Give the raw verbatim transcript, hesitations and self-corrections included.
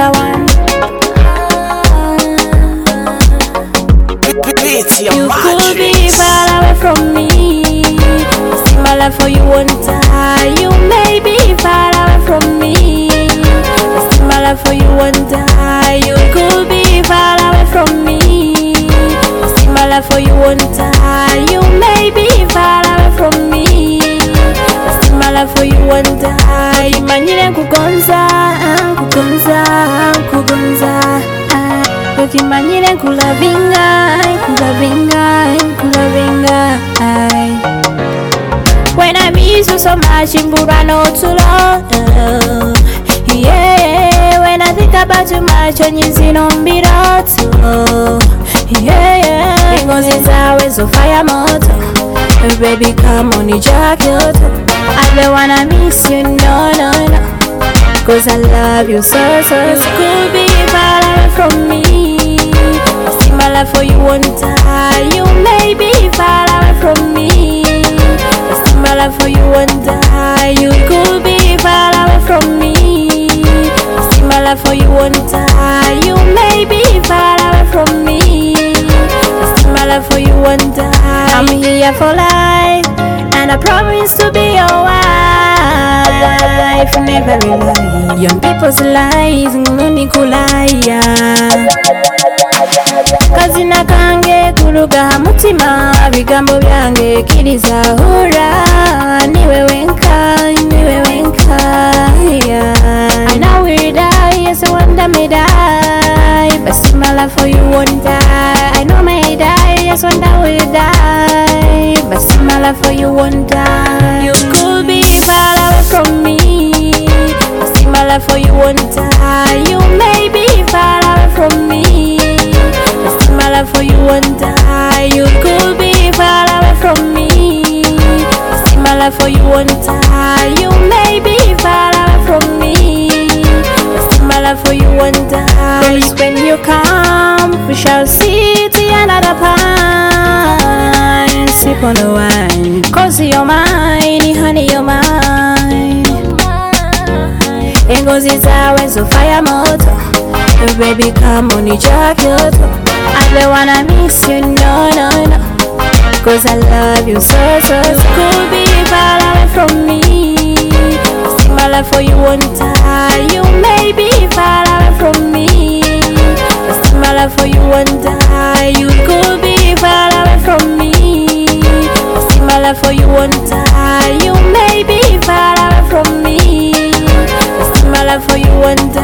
number one. You could be far away from me. I see my life for you one time. You may be far away from me. I see my life for you one time. You could be far away from me. I see my life for you one time. You may be far away from me. I see my life for you one time. Imagine kugonza, kugonza, kugonza. Ukimanyire kulavinga, kulavinga, kulavinga. When I miss you so much, imbura no too long. Yeah, when I think about you much, onyizi no mbiroto. Yeah, because it's always a fire motor. Baby, come on, you jacket. I don't wanna miss you, no, no, no. Cause I love you so, so. You could be far away from me. I see my life for you one time. You may be far away from me. I see my life for you one time. You could be far away from me. I see my life for you one time. You may be far away from me. I see my life for you one time. I'm here for life, and I promise to be your wife. Never rely young people's lies, nguni kulaya. Kazina kange kuruga mutima, bigambo byange kiriza hura. Niwe wenka, niwe wenka. I know we'll die, yes I wonder me die. But see my life for you won't die. I know may die, yes one day we'll die. But see my life for you won't die. You could be far away from me. I see my life for you one time. You may be far away from me. I see my life for you one time. You could be far away from me. I see my life for you one time. You may be far away from me. I see my life for you one time. When you come, we shall sit another pine. Sip on the wine, cause you're mine, honey, you're mine. Cause it's always a fire motor. Baby, come on, you jacket. I don't wanna miss you, no, no, no. Cause I love you so, so, so. Could be far away from me. I see my life for you one time. You may be far away from me. I see my life for you one time. You could be far away from me. I see my life for you one time. You may be far away from me. My life for you one time.